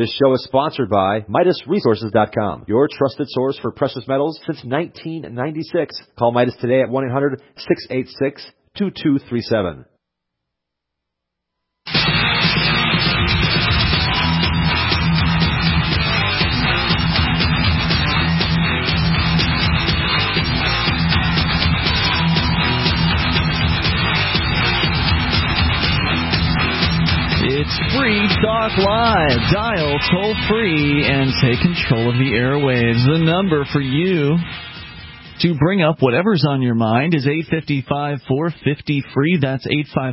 This show is sponsored by MidasResources.com, your trusted source for precious metals since 1996. Call Midas today at 1-800-686-2237. It's Free Talk Live. Dial toll-free and take control of the airwaves. The number for you to bring up whatever's on your mind is 855-450-FREE. That's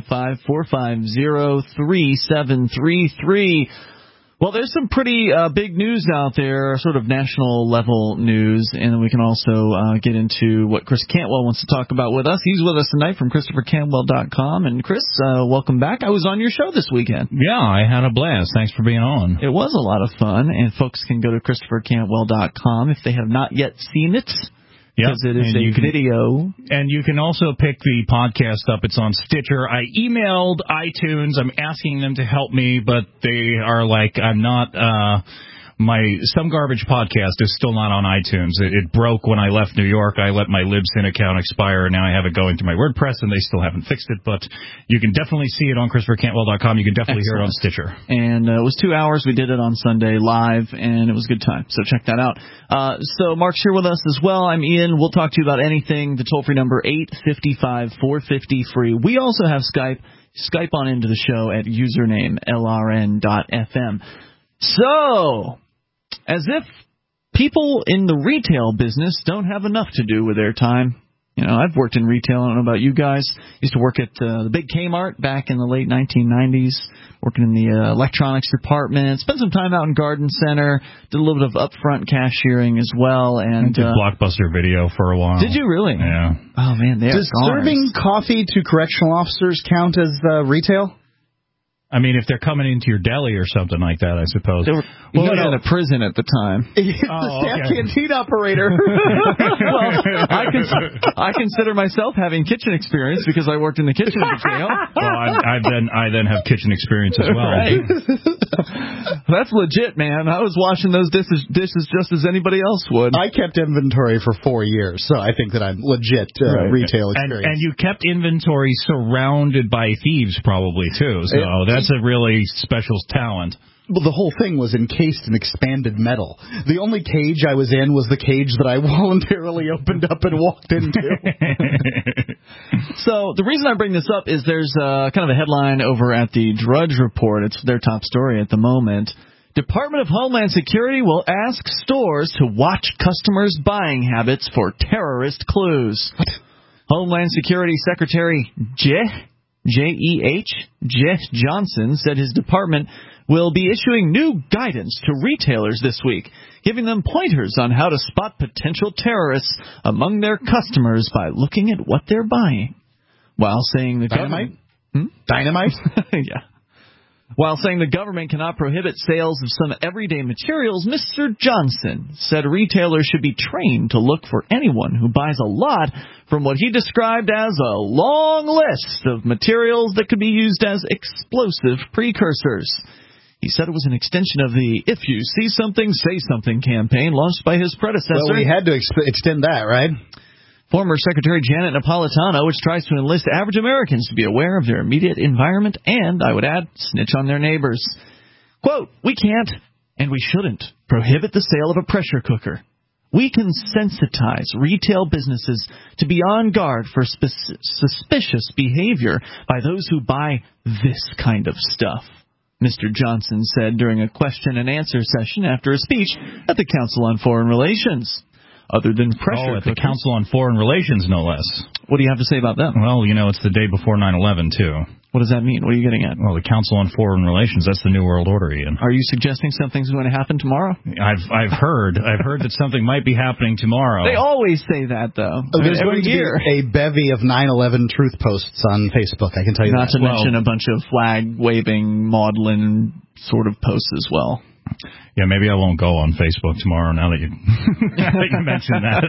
855-450-3733. Well, there's some pretty big news out there, sort of national level news, and we can also get into what Chris Cantwell wants to talk about with us. He's with us tonight from ChristopherCantwell.com. And Chris, welcome back. I was on your show this weekend. Yeah, I had a blast. Thanks for being on. It was a lot of fun, and folks can go to ChristopherCantwell.com if they have not yet seen it. Because it is a video. And you can also pick the podcast up. It's on Stitcher. I emailed iTunes. I'm asking them to help me, but they are like, I'm not... My Some Garbage podcast is still not on iTunes. It broke when I left New York. I let my Libsyn account expire, and now I have it going to my WordPress, and they still haven't fixed it. But you can definitely see it on ChristopherCantwell.com. You can definitely hear it on Stitcher. And it was 2 hours. We did it on Sunday live, and it was a good time. So check that out. So Mark's here with us as well. I'm Ian. We'll talk to you about anything. The toll-free number, 855-450-FREE. We also have Skype. Skype on into the show at username LRN.FM. So... as if people in the retail business don't have enough to do with their time. You know, I've worked in retail. I don't know about you guys. Used to work at the big Kmart back in the late 1990s, working in the electronics department. Spent some time out in Garden Center. Did a little bit of upfront cashiering as well. And did Blockbuster Video for a while. Did you really? Yeah. Oh, man. Does serving coffee to correctional officers count as retail? I mean, if they're coming into your deli or something like that, I suppose. They were in a prison at the time. He's the staff canteen operator. Well, I consider myself having kitchen experience because I worked in the kitchen at the jail. Well, I then have kitchen experience as well. Right. That's legit, man. I was washing those dishes just as anybody else would. I kept inventory for 4 years, so I think that I'm legit retail experience. And you kept inventory surrounded by thieves probably, too. So that's a really special talent. Well, the whole thing was encased in expanded metal. The only cage I was in was the cage that I voluntarily opened up and walked into. So the reason I bring this up is there's kind of a headline over at the Drudge Report. It's their top story at the moment. Department of Homeland Security will ask stores to watch customers' buying habits for terrorist clues. What? Homeland Security Secretary Jeff Johnson said his department will be issuing new guidance to retailers this week, giving them pointers on how to spot potential terrorists among their customers by looking at what they're buying. While saying the Dynamite? Dynamite? Yeah. While saying the government cannot prohibit sales of some everyday materials, Mr. Johnson said retailers should be trained to look for anyone who buys a lot from what he described as a long list of materials that could be used as explosive precursors. He said it was an extension of the If You See Something, Say Something campaign launched by his predecessor. Well, we had to extend that, right? Former Secretary Janet Napolitano, which tries to enlist average Americans to be aware of their immediate environment and, I would add, snitch on their neighbors. Quote, we can't, and we shouldn't, prohibit the sale of a pressure cooker. We can sensitize retail businesses to be on guard for suspicious behavior by those who buy this kind of stuff, Mr. Johnson said during a question-and-answer session after a speech at the Council on Foreign Relations. Other than pressure at the Council on Foreign Relations, no less. What do you have to say about them? Well, you know, it's the day before 9/11, too. What does that mean? What are you getting at? Well, the Council on Foreign Relations, that's the New World Order, Ian. Are you suggesting something's going to happen tomorrow? I've heard that something might be happening tomorrow. They always say that, though. There's going to be a bevy of 9/11 truth posts on Facebook, I can tell you that. Not to mention a bunch of flag-waving, maudlin sort of posts as well. Yeah, maybe I won't go on Facebook tomorrow now that you, mentioned that.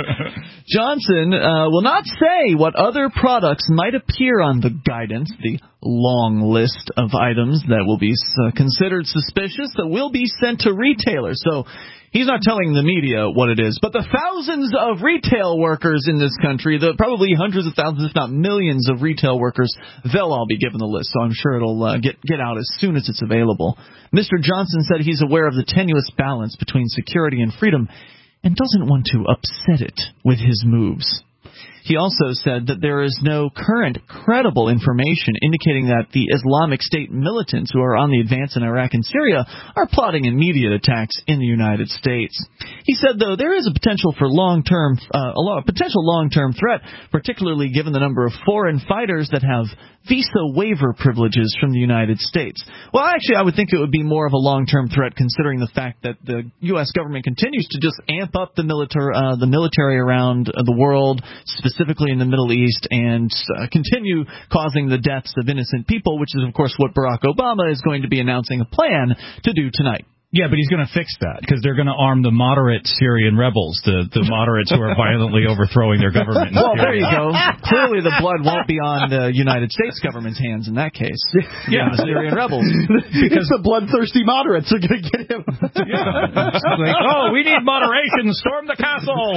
Johnson will not say what other products might appear on the guidance, the long list of items that will be considered suspicious that will be sent to retailers. So he's not telling the media what it is, but the thousands of retail workers in this country, the probably hundreds of thousands, if not millions of retail workers, they'll all be given the list. So I'm sure it'll get out as soon as it's available. Mr. Johnson said he's aware of the tenuous balance between security and freedom and doesn't want to upset it with his moves. He also said that there is no current credible information indicating that the Islamic State militants who are on the advance in Iraq and Syria are plotting immediate attacks in the United States. He said, though, there is a potential for potential long-term threat, particularly given the number of foreign fighters that have visa waiver privileges from the United States. Well, actually, I would think it would be more of a long-term threat considering the fact that the U.S. government continues to just amp up the military around the world, specifically in the Middle East, and continue causing the deaths of innocent people, which is, of course, what Barack Obama is going to be announcing a plan to do tonight. Yeah, but he's going to fix that because they're going to arm the moderate Syrian rebels, the moderates who are violently overthrowing their government. Well, there you go. Clearly the blood won't be on the United States government's hands in that case. Yeah, the Syrian rebels. Because the bloodthirsty moderates are going to get him. Yeah. It's like, we need moderation. Storm the castle.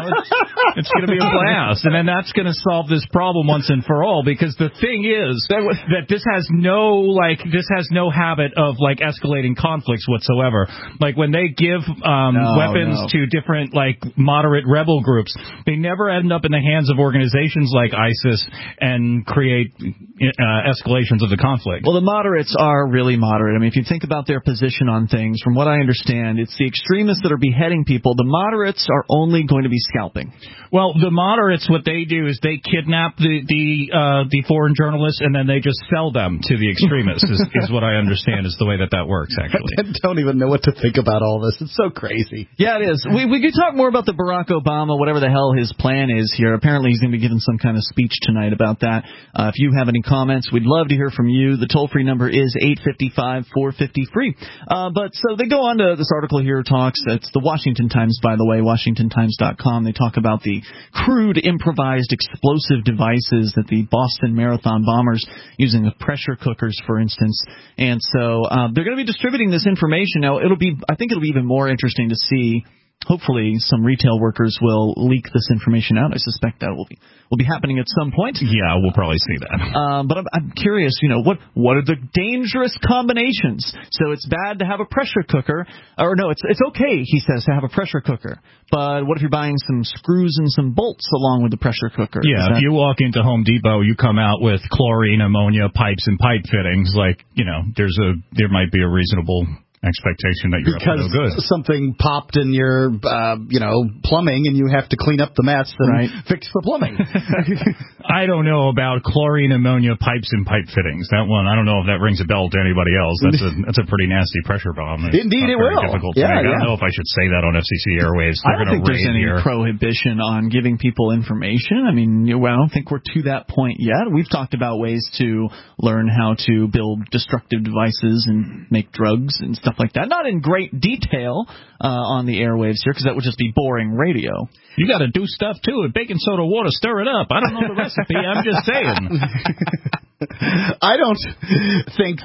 It's going to be a blast. And then that's going to solve this problem once and for all because the thing is that this has no habit of escalating conflicts whatsoever. Like when they give weapons to different moderate rebel groups, they never end up in the hands of organizations like ISIS and create escalations of the conflict. Well, the moderates are really moderate. I mean, if you think about their position on things, from what I understand, it's the extremists that are beheading people. The moderates are only going to be scalping. Well, the moderates, what they do is they kidnap the foreign journalists and then they just sell them to the extremists. is what I understand is the way that works. Actually, I don't even know what to think about all this. It's so crazy. Yeah, it is. We could talk more about the Barack Obama, whatever the hell his plan is here. Apparently, he's going to be giving some kind of speech tonight about that. If you have any comments, we'd love to hear from you. The toll-free number is 855-450-FREE. But so they go on to this article here, talks. It's the Washington Times, by the way, WashingtonTimes.com. They talk about the crude improvised explosive devices that the Boston Marathon bombers using the pressure cookers, for instance. And so they're going to be distributing this information. Now, I think it'll be even more interesting to see. Hopefully, some retail workers will leak this information out. I suspect that will be happening at some point. Yeah, we'll probably see that. But I'm curious, what are the dangerous combinations? So it's bad to have a pressure cooker, or no, it's okay, he says, to have a pressure cooker. But what if you're buying some screws and some bolts along with the pressure cooker? Yeah, if you walk into Home Depot, you come out with chlorine, ammonia, pipes, and pipe fittings. There might be a reasonable expectation that you're up to no good. Something popped in your plumbing and you have to clean up the mess and fix the plumbing. I don't know about chlorine, ammonia, pipes, and pipe fittings. That one, I don't know if that rings a bell to anybody else. That's a pretty nasty pressure bomb. Indeed, it will. Difficult to make. I don't know if I should say that on FCC airwaves. I don't think there's any prohibition on giving people information. I mean, I don't think we're to that point yet. We've talked about ways to learn how to build destructive devices and make drugs and stuff like that. Not in great detail on the airwaves here, because that would just be boring radio. You got to do stuff too. With baking soda water, stir it up. I don't know the recipe. I'm just saying. I don't think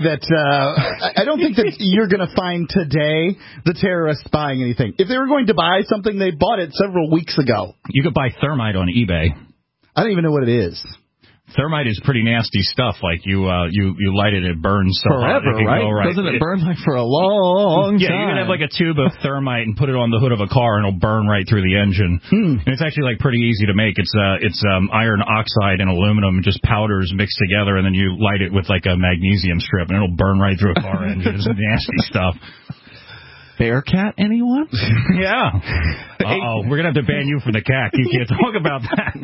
that you're going to find today the terrorists buying anything. If they were going to buy something, they bought it several weeks ago. You could buy thermite on eBay. I don't even know what it is. Thermite is pretty nasty stuff. Like you light it, it burns so forever, hot. Doesn't it burn for a long time? Yeah, you can have a tube of thermite and put it on the hood of a car, and it'll burn right through the engine. And it's actually pretty easy to make. It's iron oxide and aluminum, just powders mixed together, and then you light it with a magnesium strip, and it'll burn right through a car engine. It's nasty stuff. Bearcat, anyone? Yeah. We're going to have to ban you from the CAC. You can't talk about that.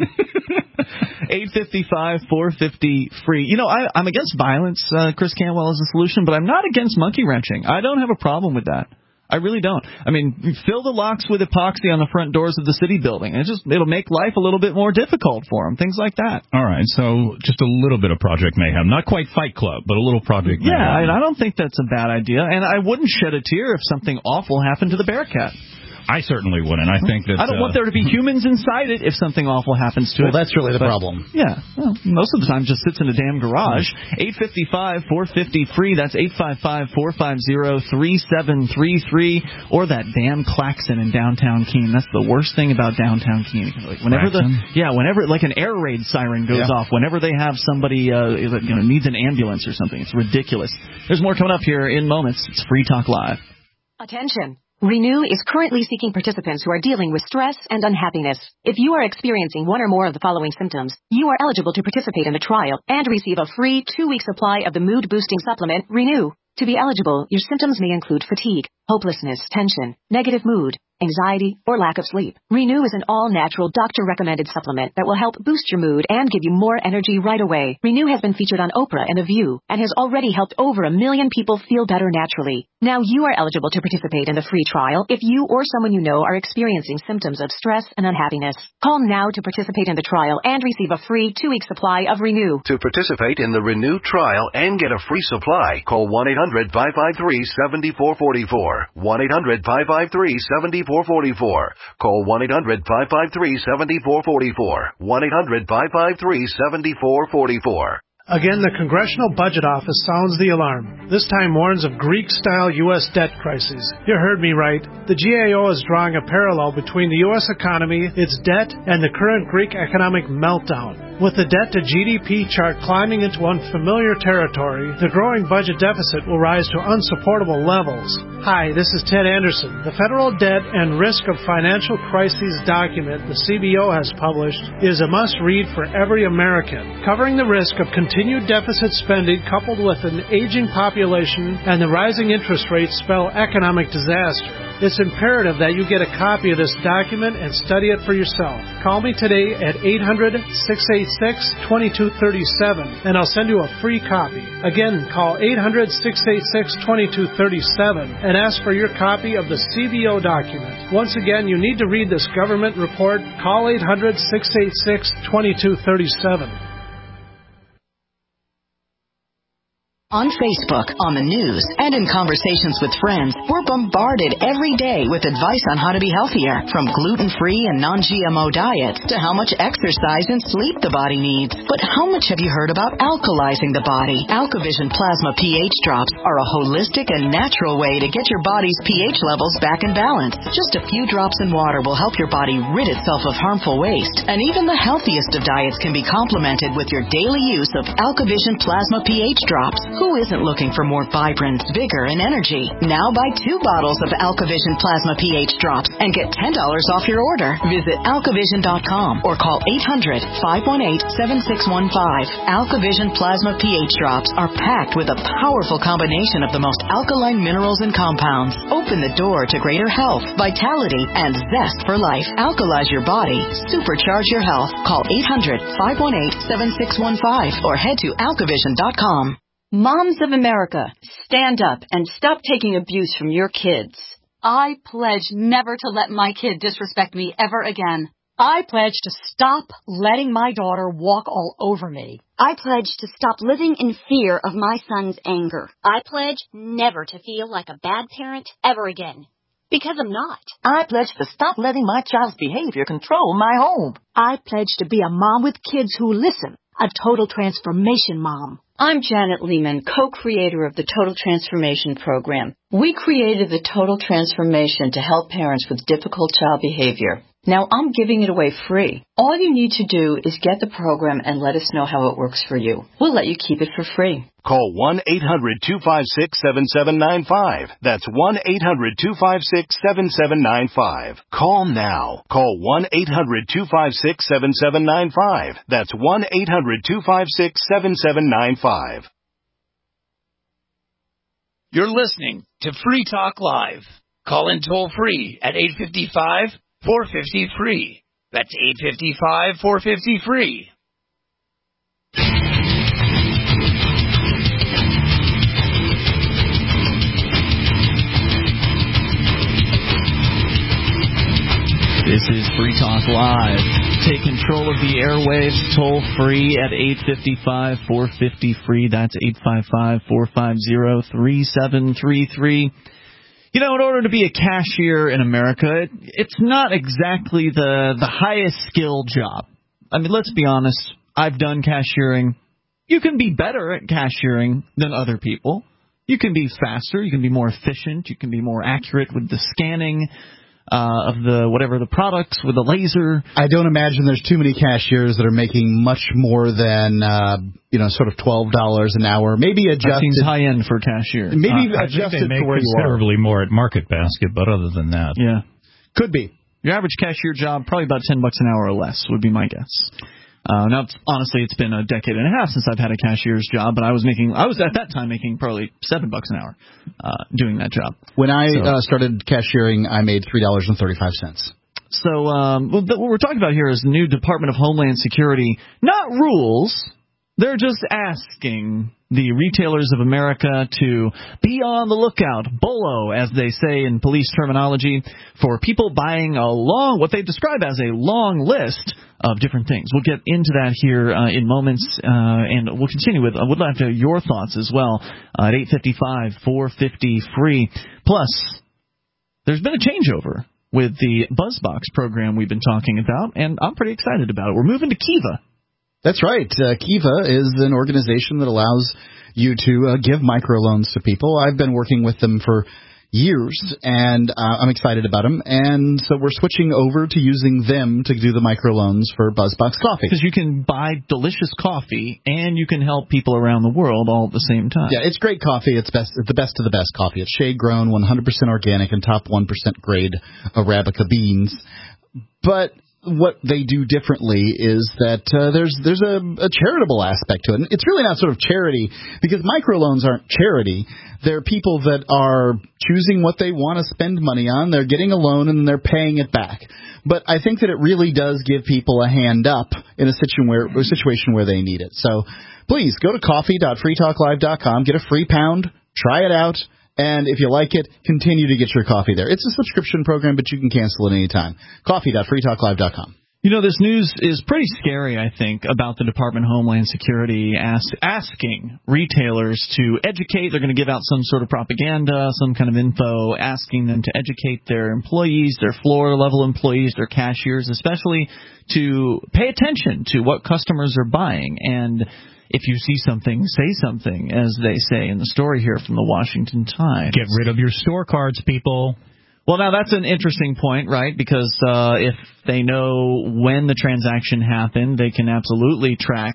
855-450-FREE. I'm against violence, Chris Canwell, as a solution, but I'm not against monkey wrenching. I don't have a problem with that. I really don't. I mean, you fill the locks with epoxy on the front doors of the city building, and it'll make life a little bit more difficult for them, things like that. All right, so just a little bit of Project Mayhem. Not quite Fight Club, but a little Project Mayhem. Yeah, I don't think that's a bad idea, and I wouldn't shed a tear if something awful happened to the Bearcat. I certainly wouldn't. I think that I don't want there to be humans inside it if something awful happens to it. Well, that's really the problem. Yeah. Well, most of the time just sits in a damn garage. 855-450-FREE. That's 855-450-3733. Or that damn klaxon in downtown Keene. That's the worst thing about downtown Keene. Like whenever whenever like an air raid siren goes off, whenever they have somebody needs an ambulance or something, it's ridiculous. There's more coming up here in moments. It's Free Talk Live. Attention. Renew is currently seeking participants who are dealing with stress and unhappiness. If you are experiencing one or more of the following symptoms, you are eligible to participate in the trial and receive a free 2-week supply of the mood-boosting supplement, Renew. To be eligible, your symptoms may include fatigue, hopelessness, tension, negative mood, anxiety, or lack of sleep. Renew is an all-natural, doctor-recommended supplement that will help boost your mood and give you more energy right away. Renew has been featured on Oprah and The View and has already helped over 1 million people feel better naturally. Now you are eligible to participate in the free trial if you or someone you know are experiencing symptoms of stress and unhappiness. Call now to participate in the trial and receive a free 2-week supply of Renew. To participate in the Renew trial and get a free supply, call 1-800-553-7444. 1-800-553-7444. Call 1-800-553-7444. 1-800-553-7444. Again, the Congressional Budget Office sounds the alarm. This time warns of Greek-style U.S. debt crises. You heard me right. The GAO is drawing a parallel between the U.S. economy, its debt, and the current Greek economic meltdown. With the debt-to-GDP chart climbing into unfamiliar territory, the growing budget deficit will rise to unsupportable levels. Hi, this is Ted Anderson. The Federal Debt and Risk of Financial Crises document the CBO has published is a must-read for every American, covering the risk of continued deficit spending coupled with an aging population and the rising interest rates spell economic disaster. It's imperative that you get a copy of this document and study it for yourself. Call me today at 800-686-2237 and I'll send you a free copy. Again, call 800-686-2237 and ask for your copy of the CBO document. Once again, you need to read this government report. Call 800-686-2237. On Facebook, on the news, and in conversations with friends, we're bombarded every day with advice on how to be healthier, from gluten-free and non-GMO diets to how much exercise and sleep the body needs. But how much have you heard about alkalizing the body? AlkaVision Plasma pH drops are a holistic and natural way to get your body's pH levels back in balance. Just a few drops in water will help your body rid itself of harmful waste. And even the healthiest of diets can be complemented with your daily use of AlkaVision Plasma pH drops. Who isn't looking for more vibrance, vigor, and energy? Now buy 2 bottles of AlkaVision Plasma pH drops and get $10 off your order. Visit AlkaVision.com or call 800-518-7615. AlkaVision Plasma pH drops are packed with a powerful combination of the most alkaline minerals and compounds. Open the door to greater health, vitality, and zest for life. Alkalize your body. Supercharge your health. Call 800-518-7615 or head to AlkaVision.com. Moms of America, stand up and stop taking abuse from your kids. I pledge never to let my kid disrespect me ever again. I pledge to stop letting my daughter walk all over me. I pledge to stop living in fear of my son's anger. I pledge never to feel like a bad parent ever again. Because I'm not. I pledge to stop letting my child's behavior control my home. I pledge to be a mom with kids who listen. A total transformation mom. I'm Janet Lehman, co-creator of the Total Transformation Program. We created the Total Transformation to help parents with difficult child behavior. Now I'm giving it away free. All you need to do is get the program and let us know how it works for you. We'll let you keep it for free. Call 1-800-256-7795. That's 1-800-256-7795. Call now. Call 1-800-256-7795. That's 1-800-256-7795. You're listening to Free Talk Live. Call in toll free at 855-450-FREE. That's 855-450-FREE. Free Talk Live. Take control of the airwaves toll free at 855-450-FREE. That's 855-450-3733. You know, in order to be a cashier in America, it's not exactly the highest skill job. I mean, let's be honest. I've done cashiering. You can be better at cashiering than other people. You can be faster. You can be more efficient. You can be more accurate with the scanning of the products with the laser. I don't imagine there's too many cashiers that are making much more than sort of $12 an hour. Maybe adjusted. That seems high end for cashier. Maybe I adjusted think they make for where you are. considerably more at Market Basket, but other than that, yeah, could be. Your average cashier job probably about $10 an hour or less would be my guess. Now, honestly, it's been a decade and a half since I've had a cashier's job, but I was at that time making probably $7 an hour doing that job. When I started cashiering, I made $3.35. So what we're talking about here is the new Department of Homeland Security, not rules. They're just asking the retailers of America to be on the lookout, BOLO, as they say in police terminology, for people buying what they describe as a long list of different things. We'll get into that here in moments, and we'll continue with. I would like to have your thoughts as well at 855-450-FREE. Plus, there's been a changeover with the BuzzBox program we've been talking about, and I'm pretty excited about it. We're moving to Kiva. That's right. Kiva is an organization that allows you to give microloans to people. I've been working with them for years, and I'm excited about them. And so we're switching over to using them to do the microloans for BuzzBox Coffee. Because you can buy delicious coffee, and you can help people around the world all at the same time. Yeah, it's great coffee. It's the best of the best coffee. It's shade-grown, 100% organic, and top 1% grade Arabica beans. But what they do differently is that there's a charitable aspect to it. And it's really not sort of charity, because microloans aren't charity. They're people that are choosing what they want to spend money on. They're getting a loan and they're paying it back. But I think that it really does give people a hand up in a situation where they need it. So please go to coffee.freetalklive.com, get a free pound, try it out. And if you like it, continue to get your coffee there. It's a subscription program, but you can cancel it anytime. Coffee.freetalklive.com. You know, this news is pretty scary, I think, about the Department of Homeland Security asking retailers to educate. They're going to give out some sort of propaganda, some kind of info, asking them to educate their employees, their floor-level employees, their cashiers, especially to pay attention to what customers are buying. And if you see something, say something, as they say in the story here from the Washington Times. Get rid of your store cards, people. Well, now that's an interesting point, right? Because if they know when the transaction happened, they can absolutely track.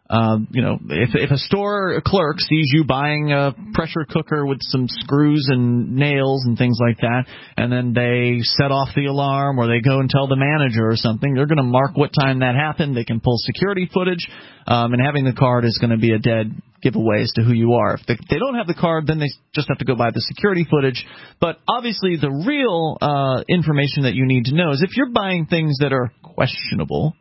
If a store clerk sees you buying a pressure cooker with some screws and nails and things like that, and then they set off the alarm or they go and tell the manager or something, they're going to mark what time that happened. They can pull security footage, and having the card is going to be a dead giveaway as to who you are. If they don't have the card, then they just have to go by the security footage. But obviously the real information that you need to know is if you're buying things that are questionable,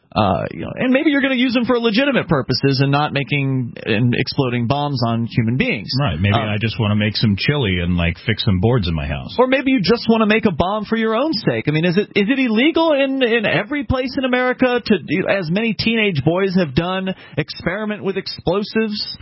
and maybe you're going to use them for legitimate purposes and not making and exploding bombs on human beings. Right. Maybe I just want to make some chili and fix some boards in my house. Or maybe you just want to make a bomb for your own sake. I mean, is it illegal in every place in America to, as many teenage boys have done, experiment with explosives?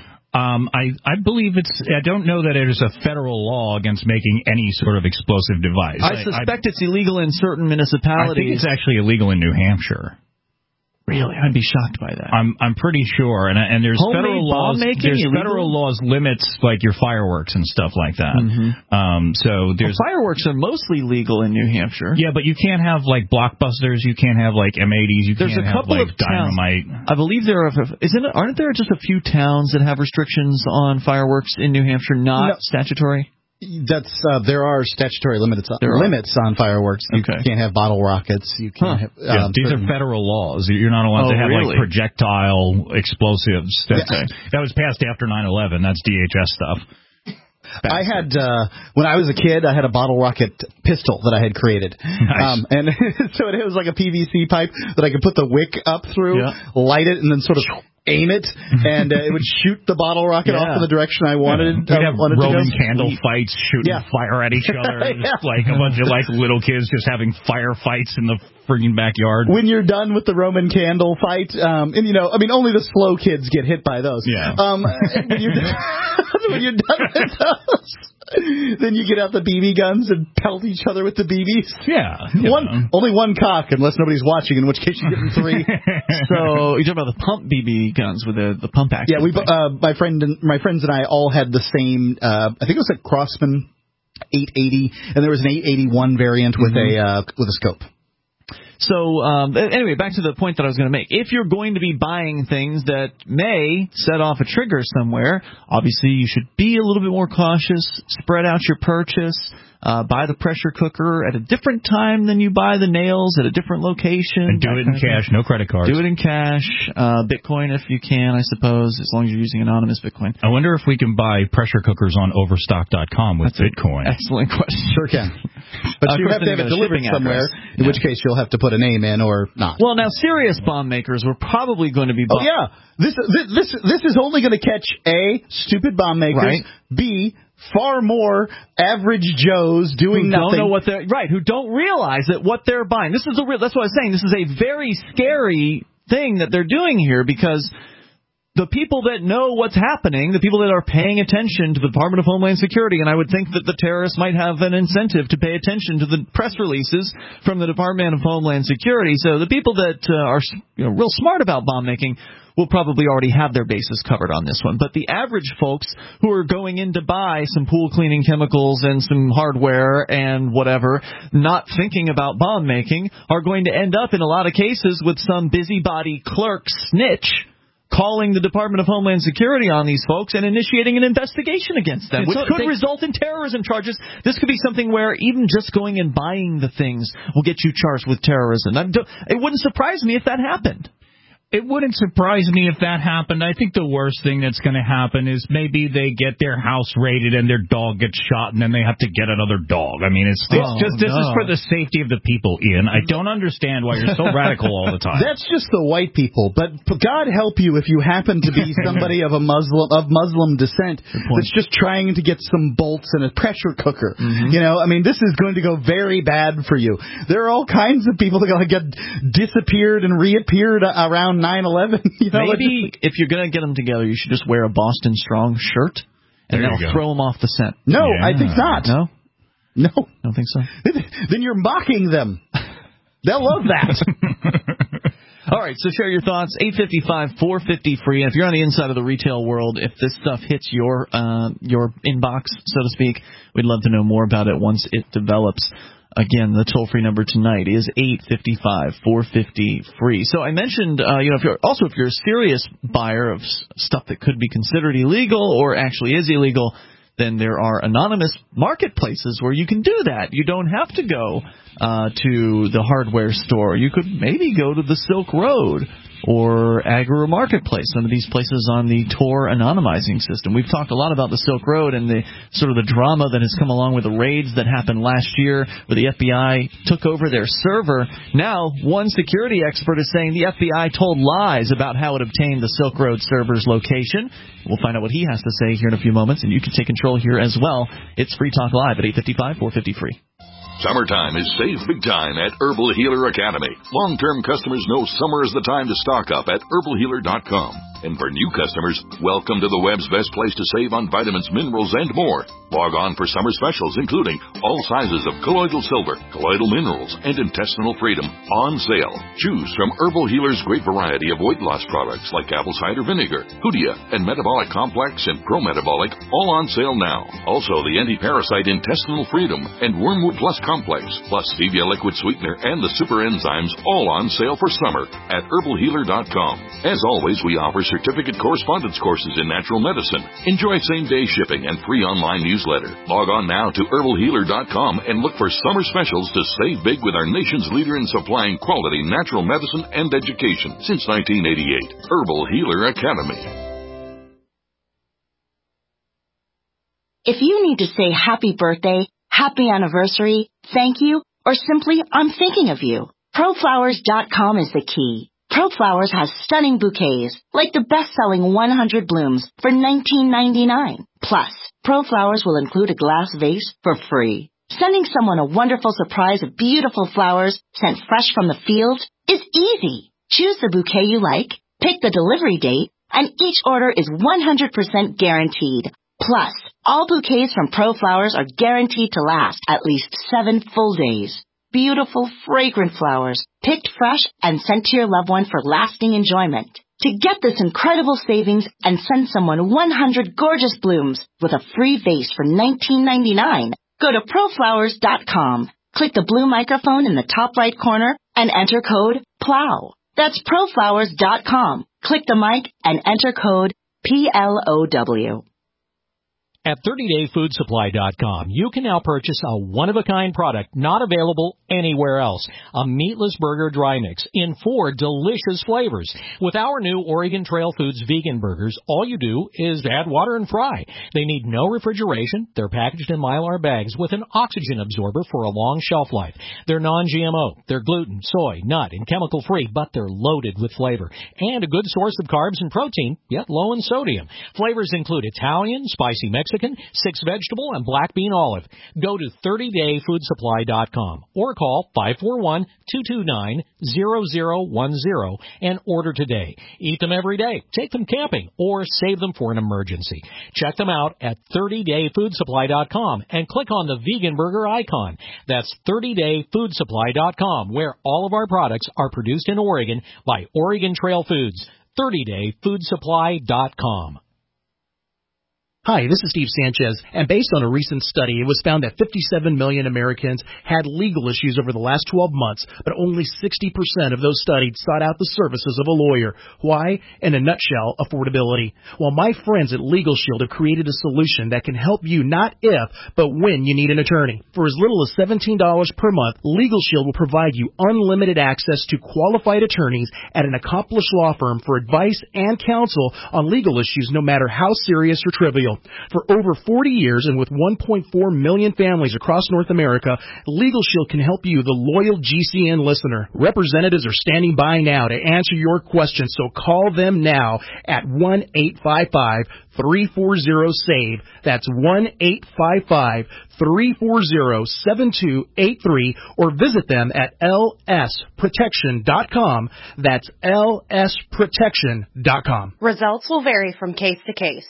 I believe I don't know that there's a federal law against making any sort of explosive device. I suspect it's illegal in certain municipalities. I think it's actually illegal in New Hampshire. Really, I'd be shocked by that. I'm pretty sure, and there's federal laws. There's federal laws limits your fireworks and stuff like that. Mm-hmm. So there's fireworks are mostly legal in New Hampshire. Yeah, but you can't have blockbusters. You can't have M80s. You there's can't a couple have of dynamite. Towns. I believe there aren't there just a few towns that have restrictions on fireworks in New Hampshire, not statutory? There are statutory limits on fireworks. You can't have bottle rockets. You can't have. These are federal laws. You're not allowed to have projectile explosives. That was passed after 9/11. That's DHS stuff. I had when I was a kid, I had a bottle rocket pistol that I had created, nice. And so it was like a PVC pipe that I could put the wick up through, light it, and then sort of aim it, and it would shoot the bottle rocket off in the direction I wanted. We'd have wanted Roman to go. candle fights, shooting fire at each other, just like a bunch of like little kids just having fire fights in the friggin' backyard. When you're done with the Roman candle fight, and only the slow kids get hit by those. Yeah. When you're done with those, then you get out the BB guns and pelt each other with the BBs. Yeah. Only one cock, unless nobody's watching, in which case you give them 3. So you're talking about the pump BB guns with the pump action. Yeah, my friends and I all had the same. I think it was a Crossman 880, and there was an 881 variant with a scope. So, anyway, back to the point that I was going to make. If you're going to be buying things that may set off a trigger somewhere, obviously you should be a little bit more cautious, spread out your purchase, buy the pressure cooker at a different time than you buy the nails, at a different location. And do it in cash, no credit cards. Do it in cash, Bitcoin if you can, I suppose, as long as you're using anonymous Bitcoin. I wonder if we can buy pressure cookers on Overstock.com with Bitcoin. Excellent question. Sure can. But you have to have it delivered somewhere, in which case you'll have to put a name in or not. Well, now, serious bomb makers were probably going to be... Oh, yeah. This is only going to catch, A, stupid bomb makers, right. B, far more average Joes doing nothing. Don't know what they're... Right, who don't realize that what they're buying. That's what I was saying. This is a very scary thing that they're doing here, because... the people that know what's happening, the people that are paying attention to the Department of Homeland Security, and I would think that the terrorists might have an incentive to pay attention to the press releases from the Department of Homeland Security. So the people that are real smart about bomb making will probably already have their bases covered on this one. But the average folks who are going in to buy some pool cleaning chemicals and some hardware and whatever, not thinking about bomb making, are going to end up in a lot of cases with some busybody clerk snitch calling the Department of Homeland Security on these folks and initiating an investigation against them, which could result in terrorism charges. This could be something where even just going and buying the things will get you charged with terrorism. It wouldn't surprise me if that happened. It wouldn't surprise me if that happened. I think the worst thing that's going to happen is maybe they get their house raided and their dog gets shot, and then they have to get another dog. I mean, this is for the safety of the people, Ian. I don't understand why you're so radical all the time. That's just the white people. But God help you if you happen to be somebody of Muslim descent that's just trying to get some bolts and a pressure cooker. Mm-hmm. This is going to go very bad for you. There are all kinds of people that are going to get disappeared and reappeared around 9/11. Maybe if you're going to get them together, you should just wear a Boston Strong shirt, and they'll throw them off the scent. No, I think not. No, I don't think so. Then you're mocking them. They'll love that. All right, so share your thoughts. 855-450-FREE. And if you're on the inside of the retail world, if this stuff hits your inbox, so to speak, we'd love to know more about it once it develops. Again, the toll-free number tonight is 855-450-FREE. So I mentioned, if you're a serious buyer of stuff that could be considered illegal or actually is illegal, then there are anonymous marketplaces where you can do that. You don't have to go to the hardware store. You could maybe go to the Silk Road or Agora Marketplace, some of these places on the Tor anonymizing system. We've talked a lot about the Silk Road and the sort of the drama that has come along with the raids that happened last year where the FBI took over their server. Now, one security expert is saying the FBI told lies about how it obtained the Silk Road server's location. We'll find out what he has to say here in a few moments, and you can take control here as well. It's Free Talk Live at 855-450-FREE. Summertime is save big time at Herbal Healer Academy. Long-term customers know summer is the time to stock up at herbalhealer.com. And for new customers, welcome to the web's best place to save on vitamins, minerals, and more. Log on for summer specials, including all sizes of colloidal silver, colloidal minerals, and intestinal freedom on sale. Choose from Herbal Healer's great variety of weight loss products like apple cider vinegar, Hoodia, and Metabolic Complex and Pro-Metabolic, all on sale now. Also, the anti-parasite intestinal freedom and Wormwood Plus Complex, plus Stevia liquid sweetener and the super enzymes, all on sale for summer at herbalhealer.com. As always, we offer certificate correspondence courses in natural medicine. Enjoy same-day shipping and free online newsletter. Log on now to herbalhealer.com and look for summer specials to save big with our nation's leader in supplying quality natural medicine and education since 1988. Herbal Healer Academy. If you need to say happy birthday, happy anniversary, thank you, or simply I'm thinking of you, ProFlowers.com is the key. ProFlowers has stunning bouquets, like the best-selling 100 blooms for $19.99. Plus, ProFlowers will include a glass vase for free. Sending someone a wonderful surprise of beautiful flowers sent fresh from the field is easy. Choose the bouquet you like, pick the delivery date, and each order is 100% guaranteed. Plus, all bouquets from ProFlowers are guaranteed to last at least 7 full days. Beautiful, fragrant flowers, picked fresh and sent to your loved one for lasting enjoyment. To get this incredible savings and send someone 100 gorgeous blooms with a free vase for $19.99, go to proflowers.com. Click the blue microphone in the top right corner and enter code PLOW. That's proflowers.com. Click the mic and enter code PLOW. At 30dayfoodsupply.com, you can now purchase a one-of-a-kind product not available anywhere else. A meatless burger dry mix in 4 delicious flavors. With our new Oregon Trail Foods vegan burgers, all you do is add water and fry. They need no refrigeration. They're packaged in Mylar bags with an oxygen absorber for a long shelf life. They're non-GMO. They're gluten, soy, nut, and chemical-free, but they're loaded with flavor. And a good source of carbs and protein, yet low in sodium. Flavors include Italian, spicy Mexican, 6 vegetable, and black bean olive. Go to 30dayfoodsupply.com or call 541-229-0010 and order today. Eat them every day, take them camping, or save them for an emergency. Check them out at 30dayfoodsupply.com and click on the vegan burger icon. That's 30dayfoodsupply.com, where all of our products are produced in Oregon by Oregon Trail Foods. 30dayfoodsupply.com. Hi, this is Steve Sanchez, and based on a recent study, it was found that 57 million Americans had legal issues over the last 12 months, but only 60% of those studied sought out the services of a lawyer. Why? In a nutshell, affordability. Well, my friends at Legal Shield have created a solution that can help you not if, but when you need an attorney. For as little as $17 per month, Legal Shield will provide you unlimited access to qualified attorneys at an accomplished law firm for advice and counsel on legal issues, no matter how serious or trivial. For over 40 years and with 1.4 million families across North America, Legal Shield can help you, the loyal GCN listener. Representatives are standing by now to answer your questions, so call them now at 1-855-340-SAVE. That's 1-855-340-7283, or visit them at lsprotection.com. That's lsprotection.com. Results will vary from case to case.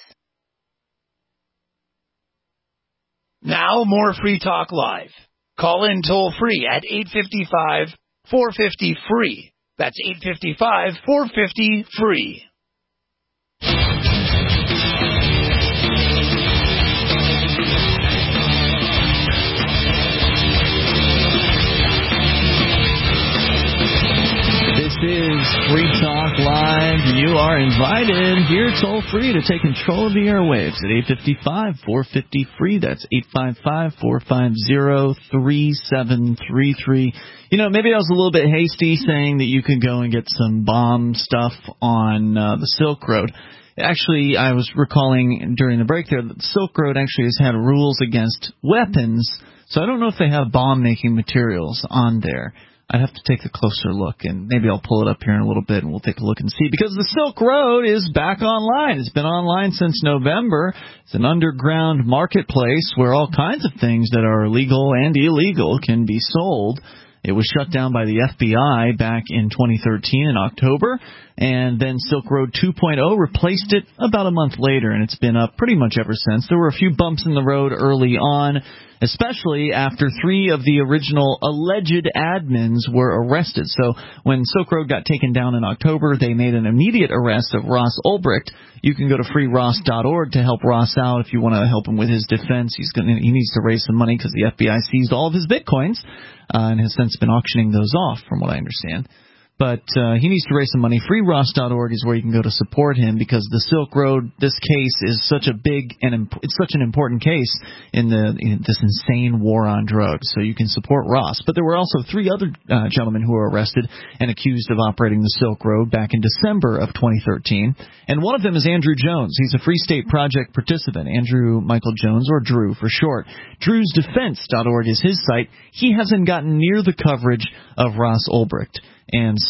Now more Free Talk Live. Call in toll free at 855-450-FREE. That's 855-450-FREE. This is Free Talk Live. You are invited here toll-free to take control of the airwaves at 855-450-FREE. That's 855-450-3733. You know, maybe I was a little bit hasty saying that you could go and get some bomb stuff on the Silk Road. Actually, I was recalling during the break there that the Silk Road actually has had rules against weapons, so I don't know if they have bomb-making materials on there. I'd have to take a closer look, and maybe I'll pull it up here in a little bit, and we'll take a look and see. Because the Silk Road is back online. It's been online since November. It's an underground marketplace where all kinds of things that are legal and illegal can be sold. It was shut down by the FBI back in 2013 in October, and then Silk Road 2.0 replaced it about a month later, and it's been up pretty much ever since. There were a few bumps in the road early on, especially after 3 of the original alleged admins were arrested. So when Silk Road got taken down in October, they made an immediate arrest of Ross Ulbricht. You can go to freeross.org to help Ross out if you want to help him with his defense. He needs to raise some money because the FBI seized all of his bitcoins and has since been auctioning those off, from what I understand. But he needs to raise some money. Freeross.org is where you can go to support him, because the Silk Road, this case is such a big and it's such an important case in this insane war on drugs. So you can support Ross. But there were also 3 other gentlemen who were arrested and accused of operating the Silk Road back in December of 2013. And one of them is Andrew Jones. He's a Free State Project participant, Andrew Michael Jones, or Drew for short. DrewsDefense.org is his site. He hasn't gotten near the coverage of Ross Ulbricht. And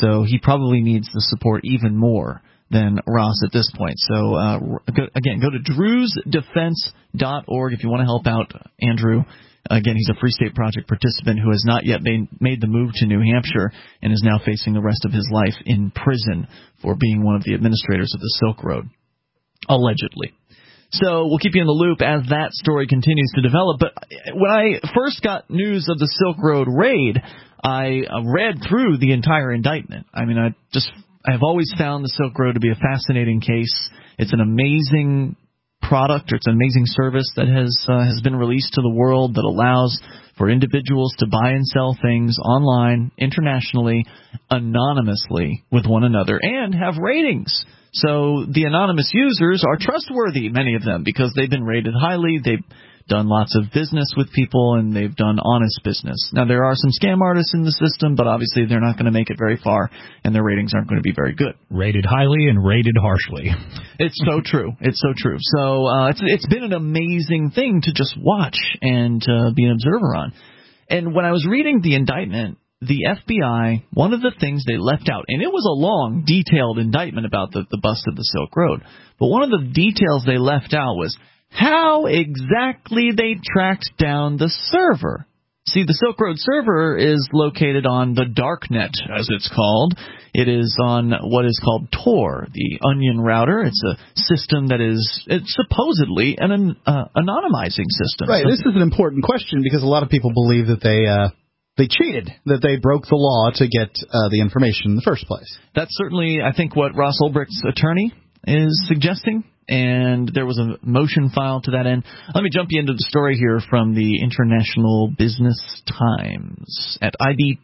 so he probably needs the support even more than Ross at this point. So, go to drewsdefense.org if you want to help out Andrew. Again, he's a Free State Project participant who has not yet made the move to New Hampshire and is now facing the rest of his life in prison for being one of the administrators of the Silk Road, allegedly. So we'll keep you in the loop as that story continues to develop. But when I first got news of the Silk Road raid, I read through the entire indictment. I mean, I've always found the Silk Road to be a fascinating case. It's an amazing product, or it's an amazing service that has been released to the world that allows for individuals to buy and sell things online, internationally, anonymously with one another, and have ratings. So the anonymous users are trustworthy, many of them, because they've been rated highly, they've done lots of business with people, and they've done honest business. Now, there are some scam artists in the system, but obviously they're not going to make it very far, and their ratings aren't going to be very good. Rated highly and rated harshly. It's so true. It's so true. So it's been an amazing thing to just watch and be an observer on. And when I was reading the indictment, the FBI, one of the things they left out, and it was a long, detailed indictment about the bust of the Silk Road, but one of the details they left out was how exactly they tracked down the server. See, the Silk Road server is located on the Darknet, as it's called. It is on what is called Tor, the Onion router. It's a system that it's supposedly an anonymizing system. Right, this is an important question because a lot of people believe that they cheated, that they broke the law to get the information in the first place. That's certainly, I think, what Ross Ulbricht's attorney is suggesting, and there was a motion filed to that end. Let me jump you into the story here from the International Business Times at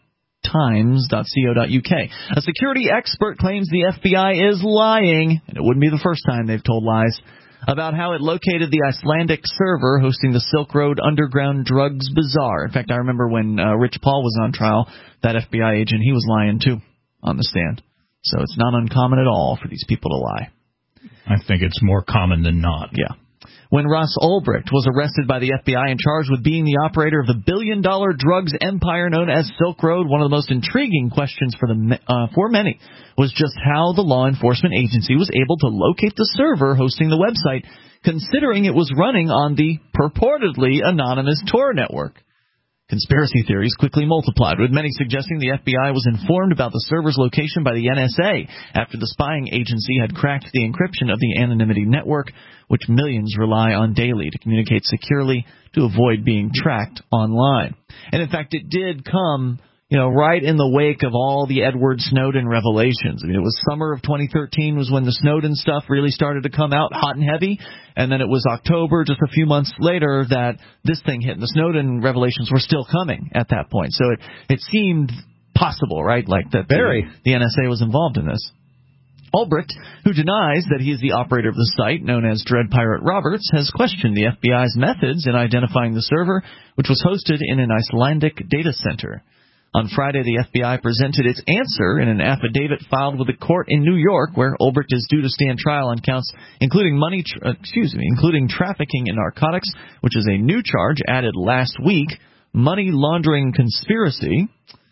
ibtimes.co.uk. A security expert claims the FBI is lying, and it wouldn't be the first time they've told lies, about how it located the Icelandic server hosting the Silk Road Underground Drugs Bazaar. In fact, I remember when Rich Paul was on trial, that FBI agent, he was lying too on the stand. So it's not uncommon at all for these people to lie. I think it's more common than not. Yeah. When Ross Ulbricht was arrested by the FBI and charged with being the operator of the billion-dollar drugs empire known as Silk Road, one of the most intriguing questions for many was just how the law enforcement agency was able to locate the server hosting the website, considering it was running on the purportedly anonymous Tor network. Conspiracy theories quickly multiplied, with many suggesting the FBI was informed about the server's location by the NSA after the spying agency had cracked the encryption of the anonymity network, which millions rely on daily to communicate securely to avoid being tracked online. And in fact, it did come, right in the wake of all the Edward Snowden revelations. I mean, it was summer of 2013 was when the Snowden stuff really started to come out hot and heavy, and then it was October, just a few months later, that this thing hit, and the Snowden revelations were still coming at that point. So it seemed possible, right, like that the NSA was involved in this. Ulbricht, who denies that he is the operator of the site, known as Dread Pirate Roberts, has questioned the FBI's methods in identifying the server, which was hosted in an Icelandic data center. On Friday, the FBI presented its answer in an affidavit filed with the court in New York, where Ulbricht is due to stand trial on counts including including trafficking in narcotics, which is a new charge added last week, money laundering conspiracy,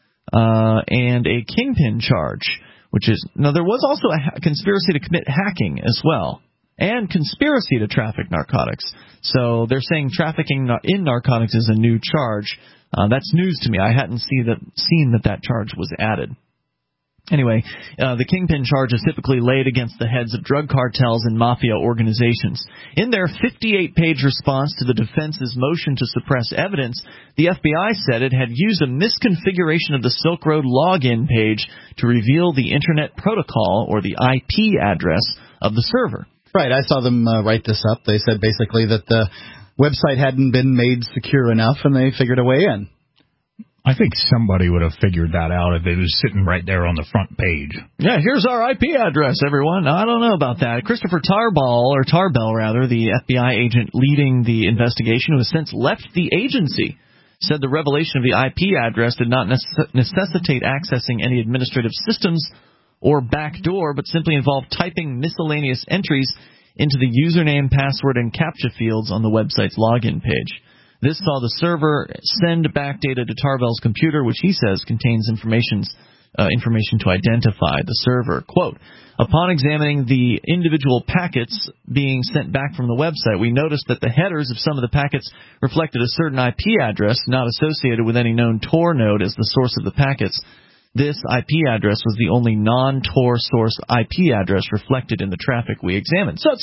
and a kingpin charge, there was also a conspiracy to commit hacking as well, and conspiracy to traffic narcotics. So they're saying trafficking in narcotics is a new charge. That's news to me. I hadn't seen that charge was added. Anyway, the kingpin charge is typically laid against the heads of drug cartels and mafia organizations. In their 58-page response to the defense's motion to suppress evidence, the FBI said it had used a misconfiguration of the Silk Road login page to reveal the Internet Protocol, or the IP address, of the server. Right, I saw them write this up. They said basically that the website hadn't been made secure enough, and they figured a way in. I think somebody would have figured that out if it was sitting right there on the front page. Yeah, here's our IP address, everyone. I don't know about that. Christopher Tarbell, the FBI agent leading the investigation, who has since left the agency, said the revelation of the IP address did not necessitate accessing any administrative systems or backdoor, but simply involved typing miscellaneous entries into the username, password, and CAPTCHA fields on the website's login page. This saw the server send back data to Tarbell's computer, which he says contains information information to identify the server. Quote, upon examining the individual packets being sent back from the website, we noticed that the headers of some of the packets reflected a certain IP address not associated with any known Tor node as the source of the packets. This IP address was the only non-Tor source IP address reflected in the traffic we examined. So it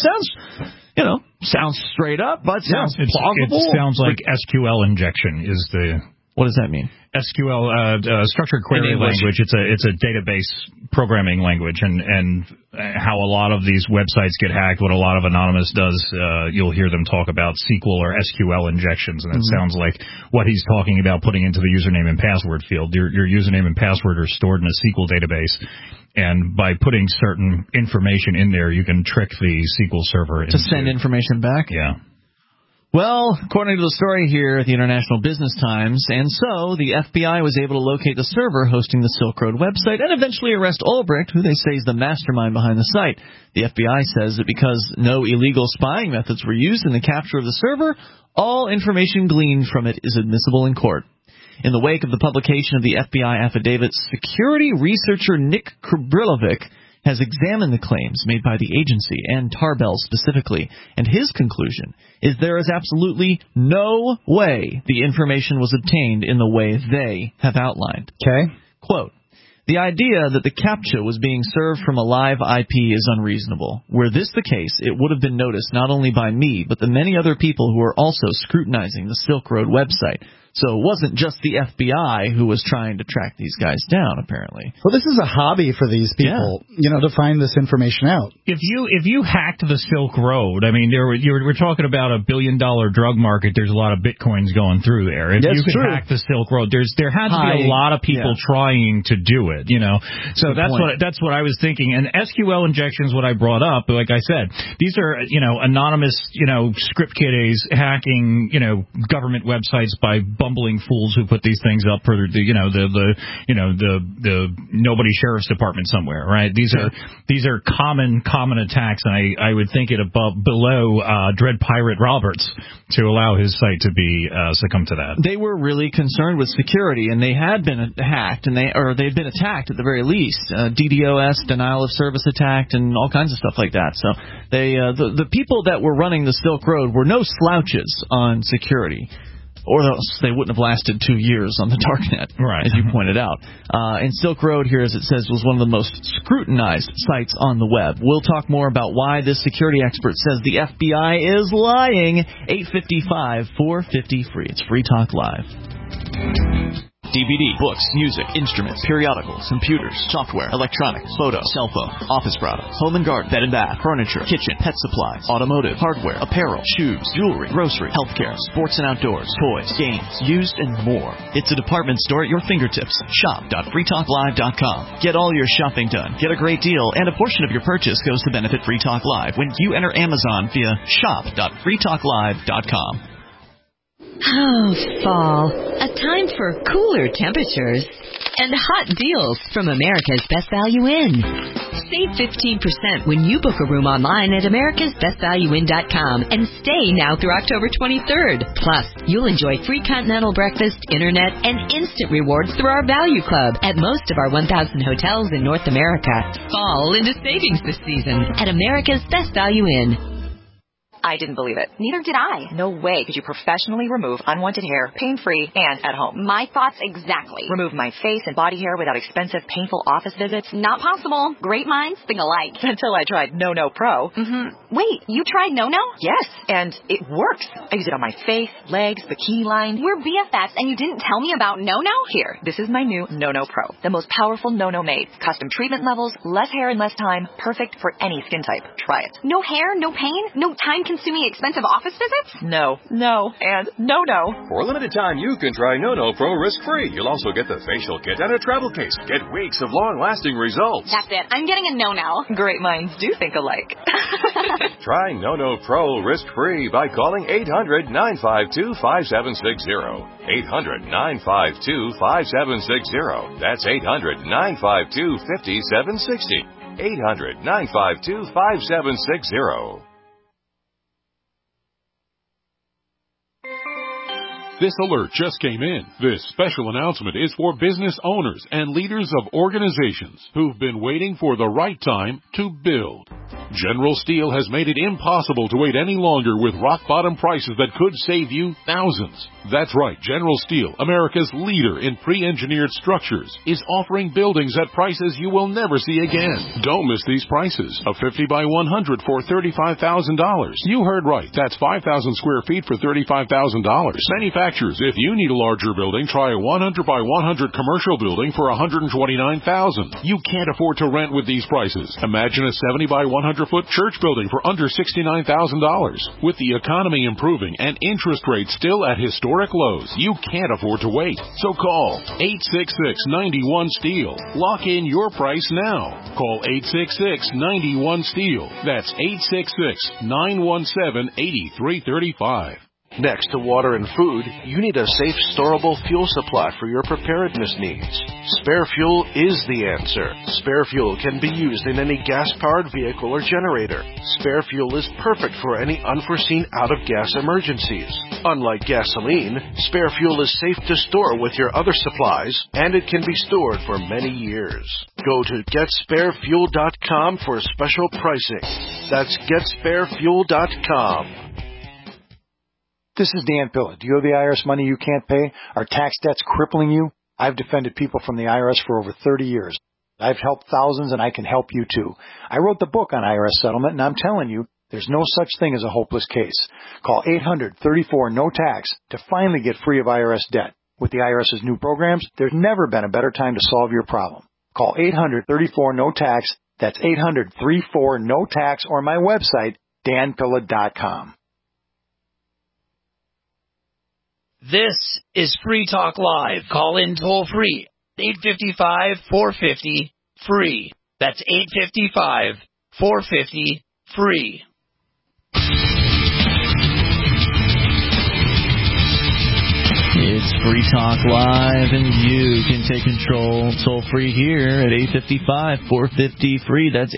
sounds straight up, but sounds plausible. It sounds like SQL injection is the... What does that mean? SQL, structured query language. It's a database programming language, and how a lot of these websites get hacked. What a lot of Anonymous does, you'll hear them talk about SQL or SQL injections, and that sounds like what he's talking about putting into the username and password field. Your username and password are stored in a SQL database, and by putting certain information in there, you can trick the SQL server to send information back. Yeah. Well, according to the story here at the International Business Times, and so the FBI was able to locate the server hosting the Silk Road website and eventually arrest Ulbricht, who they say is the mastermind behind the site. The FBI says that because no illegal spying methods were used in the capture of the server, all information gleaned from it is admissible in court. In the wake of the publication of the FBI affidavit, security researcher Nick Kribrilovic has examined the claims made by the agency and Tarbell specifically, and his conclusion is there is absolutely no way the information was obtained in the way they have outlined. Okay. Quote, the idea that the CAPTCHA was being served from a live IP is unreasonable. Were this the case, it would have been noticed not only by me, but the many other people who were also scrutinizing the Silk Road website. So it wasn't just the FBI who was trying to track these guys down, apparently. Well, this is a hobby for these people, to find this information out. If you hacked the Silk Road, I mean, we're talking about $1 billion drug market. There's a lot of bitcoins going through there. If you could hack the Silk Road, there had to be a lot of people trying to do it. So that's what I was thinking. And SQL injection is what I brought up. But like I said, these are anonymous script kiddies hacking government websites by bumbling fools who put these things up for the nobody sheriff's department somewhere, right? These are common attacks, and I would think it below Dread Pirate Roberts to allow his site to be succumb to that. They were really concerned with security, and they had been hacked, and they'd been attacked at the very least. DDoS, denial of service attacked, and all kinds of stuff like that. So the people that were running the Silk Road were no slouches on security. Or else they wouldn't have lasted 2 years on the darknet, right, as you pointed out. And Silk Road here, as it says, was one of the most scrutinized sites on the web. We'll talk more about why this security expert says the FBI is lying. 855-450-FREE. It's Free Talk Live. DVD, books, music, instruments, periodicals, computers, software, electronics, photo, cell phone, office products, home and garden, bed and bath, furniture, kitchen, pet supplies, automotive, hardware, apparel, shoes, jewelry, grocery, healthcare, sports and outdoors, toys, games, used, and more. It's a department store at your fingertips. Shop.freetalklive.com. Get all your shopping done. Get a great deal, and a portion of your purchase goes to benefit Free Talk Live when you enter Amazon via shop.freetalklive.com. Oh, fall. A time for cooler temperatures and hot deals from America's Best Value Inn. Save 15% when you book a room online at americasbestvalueinn.com and stay now through October 23rd. Plus, you'll enjoy free continental breakfast, internet, and instant rewards through our Value Club at most of our 1,000 hotels in North America. Fall into savings this season at America's Best Value Inn. I didn't believe it. Neither did I. No way could you professionally remove unwanted hair, pain-free, and at home. My thoughts exactly. Remove my face and body hair without expensive, painful office visits? Not possible. Great minds think alike. Until I tried No Pro. Mm-hmm. Wait, you tried No? Yes, and it works. I use it on my face, legs, bikini line. We're BFFs, and you didn't tell me about No? Here, this is my new No Pro. The most powerful No made. Custom treatment levels, less hair in less time. Perfect for any skin type. Try it. No hair, no pain, no time-consuming expensive office visits? No, and no. For a limited time, you can try No Pro risk-free. You'll also get the facial kit and a travel case. Get weeks of long-lasting results. That's it. I'm getting a No. Great minds do think alike. Try No Pro risk-free by calling 800-952-5760. 800-952-5760. That's 800-952-5760. 800-952-5760. This alert just came in. This special announcement is for business owners and leaders of organizations who've been waiting for the right time to build. General Steel has made it impossible to wait any longer with rock-bottom prices that could save you thousands. That's right, General Steel, America's leader in pre-engineered structures, is offering buildings at prices you will never see again. Don't miss these prices. A 50 by 100 for $35,000. You heard right. That's 5,000 square feet for $35,000. Manufacturers, if you need a larger building, try a 100 by 100 commercial building for $129,000. You can't afford to rent with these prices. Imagine a 70 by 100-foot church building for under $69,000. With the economy improving and interest rates still at historic lows, you can't afford to wait. So call 866-91-STEEL. Lock in your price now. Call 866-91-STEEL. That's 866-917-8335. Next to water and food, you need a safe, storable fuel supply for your preparedness needs. Spare Fuel is the answer. Spare Fuel can be used in any gas-powered vehicle or generator. Spare Fuel is perfect for any unforeseen out-of-gas emergencies. Unlike gasoline, Spare Fuel is safe to store with your other supplies, and it can be stored for many years. Go to GetSpareFuel.com for special pricing. That's GetSpareFuel.com. This is Dan Pilla. Do you owe the IRS money you can't pay? Are tax debts crippling you? I've defended people from the IRS for over 30 years. I've helped thousands, and I can help you too. I wrote the book on IRS settlement, and I'm telling you, there's no such thing as a hopeless case. Call 800-34-NO-TAX to finally get free of IRS debt. With the IRS's new programs, there's never been a better time to solve your problem. Call 800-34-NO-TAX. That's 800-34-NO-TAX, or my website, danpilla.com. This is Free Talk Live. Call in toll free. 855-450-FREE. That's 855-450-FREE. It's Free Talk Live, and you can take control toll free here at 855-450-FREE. That's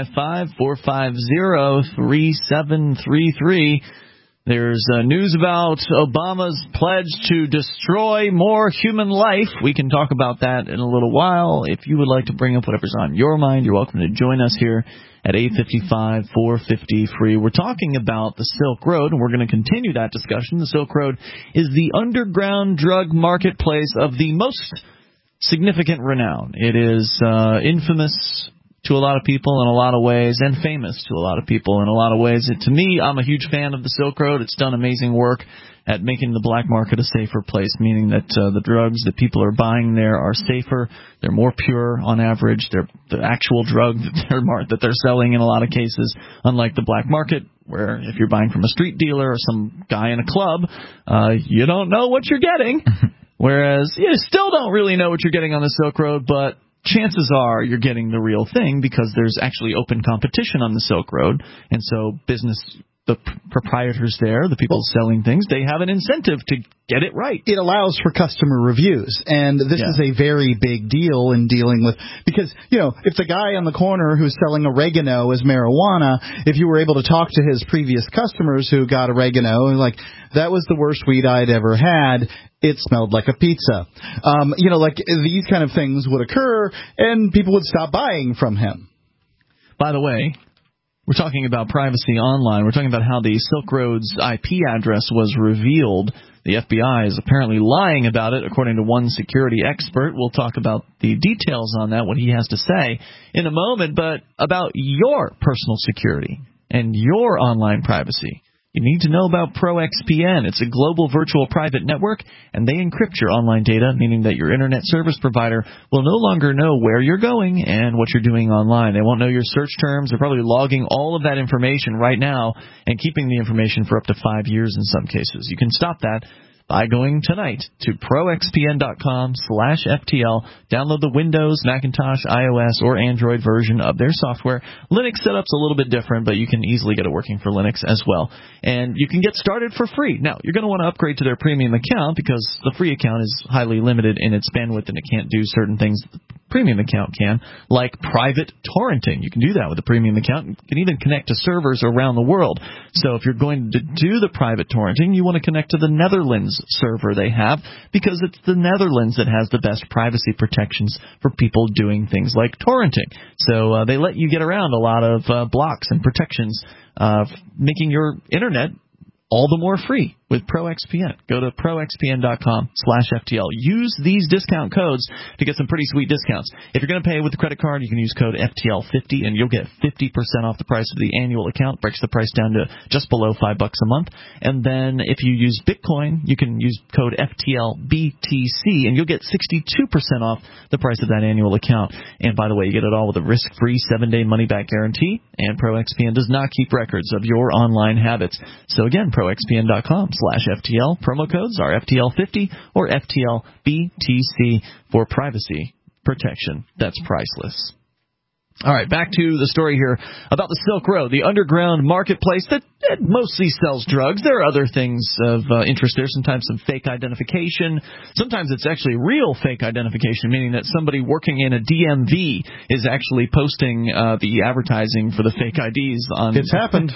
855-450-3733. There's news about Obama's pledge to destroy more human life. We can talk about that in a little while. If you would like to bring up whatever's on your mind, you're welcome to join us here at 855-450-FREE. We're talking about the Silk Road, and we're going to continue that discussion. The Silk Road is the underground drug marketplace of the most significant renown. It is infamous to a lot of people in a lot of ways, and famous to a lot of people in a lot of ways. To me, I'm a huge fan of the Silk Road. It's done amazing work at making the black market a safer place, meaning that the drugs that people are buying there are safer. They're more pure on average. They're the actual drug that they're selling in a lot of cases, unlike the black market, where if you're buying from a street dealer or some guy in a club, you don't know what you're getting. Whereas you still don't really know what you're getting on the Silk Road, but chances are you're getting the real thing because there's actually open competition on the Silk Road. And so the proprietors there, the people selling things, they have an incentive to get it right. It allows for customer reviews, and this is a very big deal in dealing with, because, if the guy on the corner who's selling oregano is marijuana, if you were able to talk to his previous customers who got oregano, and that was the worst weed I'd ever had, it smelled like a pizza. These kind of things would occur, and people would stop buying from him. By the way, we're talking about privacy online. We're talking about how the Silk Road's IP address was revealed. The FBI is apparently lying about it, according to one security expert. We'll talk about the details on that, what he has to say in a moment, but about your personal security and your online privacy. You need to know about ProXPN. It's a global virtual private network, and they encrypt your online data, meaning that your internet service provider will no longer know where you're going and what you're doing online. They won't know your search terms. They're probably logging all of that information right now and keeping the information for up to 5 years in some cases. You can stop that by going tonight to proxpn.com/FTL. Download the Windows, Macintosh, iOS, or Android version of their software. Linux setup's a little bit different, but you can easily get it working for Linux as well. And you can get started for free. Now, you're going to want to upgrade to their premium account because the free account is highly limited in its bandwidth and it can't do certain things premium account can, like private torrenting. You can do that with a premium account. You can even connect to servers around the world. So if you're going to do the private torrenting, you want to connect to the Netherlands server they have, because it's the Netherlands that has the best privacy protections for people doing things like torrenting. So they let you get around a lot of blocks and protections, making your internet all the more free with ProXPN. Go to proxpn.com/FTL. Use these discount codes to get some pretty sweet discounts. If you're going to pay with the credit card, you can use code FTL50, and you'll get 50% off the price of the annual account. Breaks the price down to just below $5 a month. And then if you use Bitcoin, you can use code FTLBTC, and you'll get 62% off the price of that annual account. And by the way, you get it all with a risk-free 7-day money-back guarantee, and ProXPN does not keep records of your online habits. So again, proxpn.com/FTL. Promo codes are FTL50 or FTLBTC for privacy protection. That's priceless. All right, back to the story here about the Silk Road, the underground marketplace that mostly sells drugs. There are other things of interest there, sometimes some fake identification. Sometimes it's actually real fake identification, meaning that somebody working in a DMV is actually posting the advertising for the fake IDs on. It's happened.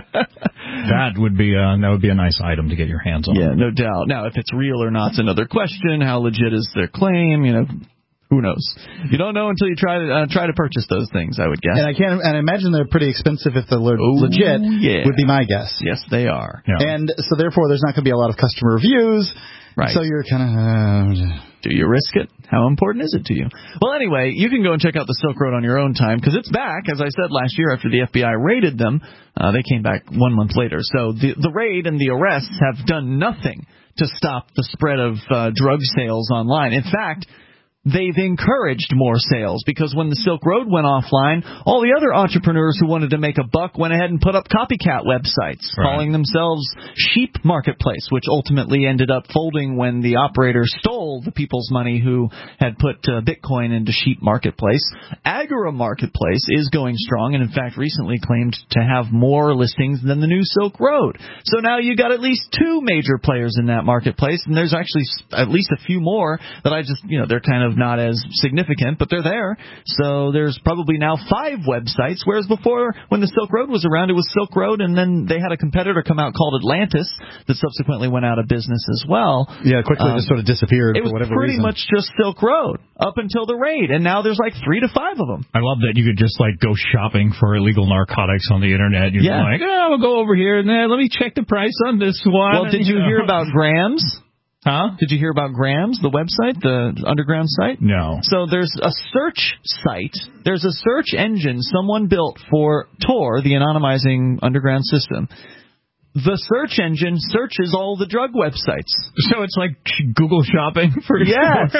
That would be a nice item to get your hands on. Yeah, no doubt. Now, if it's real or not is another question. How legit is their claim? You know, who knows? You don't know until you try to purchase those things, I would guess. And I imagine they're pretty expensive if they're legit. Yeah. Would be my guess. Yes, they are. Yeah. And so therefore, there's not going to be a lot of customer reviews. Right. So you're kind of. Do you risk it? How important is it to you? Well, anyway, you can go and check out the Silk Road on your own time, because it's back. As I said last year, after the FBI raided them, they came back 1 month later. So the raid and the arrests have done nothing to stop the spread of drug sales online. In fact, they've encouraged more sales, because when the Silk Road went offline, all the other entrepreneurs who wanted to make a buck went ahead and put up copycat websites, calling themselves Sheep Marketplace, which ultimately ended up folding when the operator stole the people's money who had put Bitcoin into Sheep Marketplace. Agora Marketplace is going strong, and in fact recently claimed to have more listings than the new Silk Road. So now you got at least 2 major players in that marketplace, and there's actually at least a few more that they're kind of not as significant, but they're there. So there's probably now 5 websites, whereas before, when the Silk Road was around, it was Silk Road, and then they had a competitor come out called Atlantis that subsequently went out of business as well. Yeah, quickly just sort of disappeared for whatever reason. It was pretty much just Silk Road up until the raid, and now there's like 3 to 5 of them. I love that you could just go shopping for illegal narcotics on the internet. You're like, we'll go over here and let me check the price on this one. Well, did you hear about Grams? Huh? Did you hear about Grams, the website, the underground site? No. So there's a search site. There's a search engine someone built for Tor, the anonymizing underground system. The search engine searches all the drug websites. So it's like Google shopping for Yes.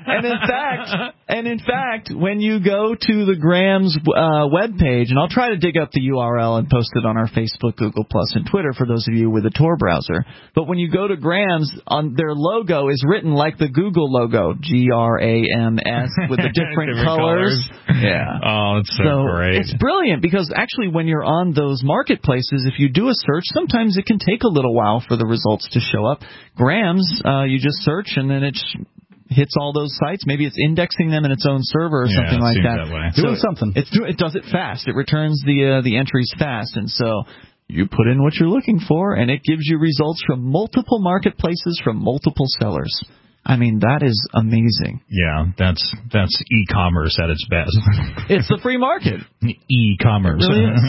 And in fact, when you go to the Grams webpage, and I'll try to dig up the URL and post it on our Facebook, Google Plus, and Twitter for those of you with a Tor browser. But when you go to Grams, on their logo is written like the Google logo, GRAMS, with the different colors. Yeah. Oh, it's so great. It's brilliant, because actually when you're on those marketplaces, if you do a search, sometimes it can take a little while for the results to show up. Grams, you just search, and then it hits all those sites. Maybe it's indexing them in its own server or something like that. Doing something. It does it fast. It returns the entries fast, and so you put in what you're looking for, and it gives you results from multiple marketplaces from multiple sellers. I mean, that is amazing. Yeah, that's e-commerce at its best. It's the free market. E-commerce. It really is.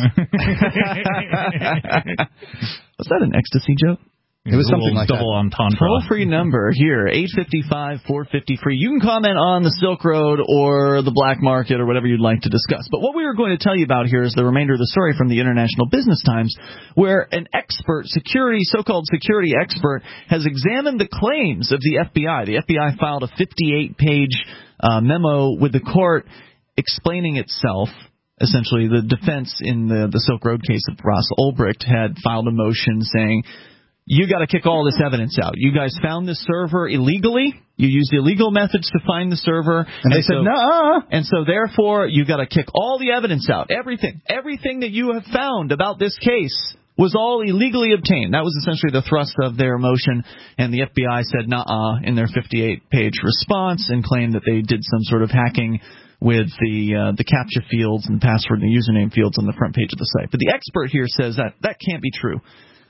Was that an ecstasy joke? It was something like double entendre. Toll-free number here, 855-450-FREE. You can comment on the Silk Road or the black market or whatever you'd like to discuss. But what we were going to tell you about here is the remainder of the story from the International Business Times, where an expert, so-called security expert, has examined the claims of the FBI. The FBI filed a 58-page memo with the court explaining itself. Essentially, the defense in the Silk Road case of Ross Ulbricht had filed a motion saying, you got to kick all this evidence out. You guys found this server illegally. You used illegal methods to find the server. And they said, no. And so, therefore, you got to kick all the evidence out. Everything that you have found about this case, was all illegally obtained. That was essentially the thrust of their motion, and the FBI said nah in their 58-page response and claimed that they did some sort of hacking with the CAPTCHA fields and the password and the username fields on the front page of the site. But the expert here says that can't be true.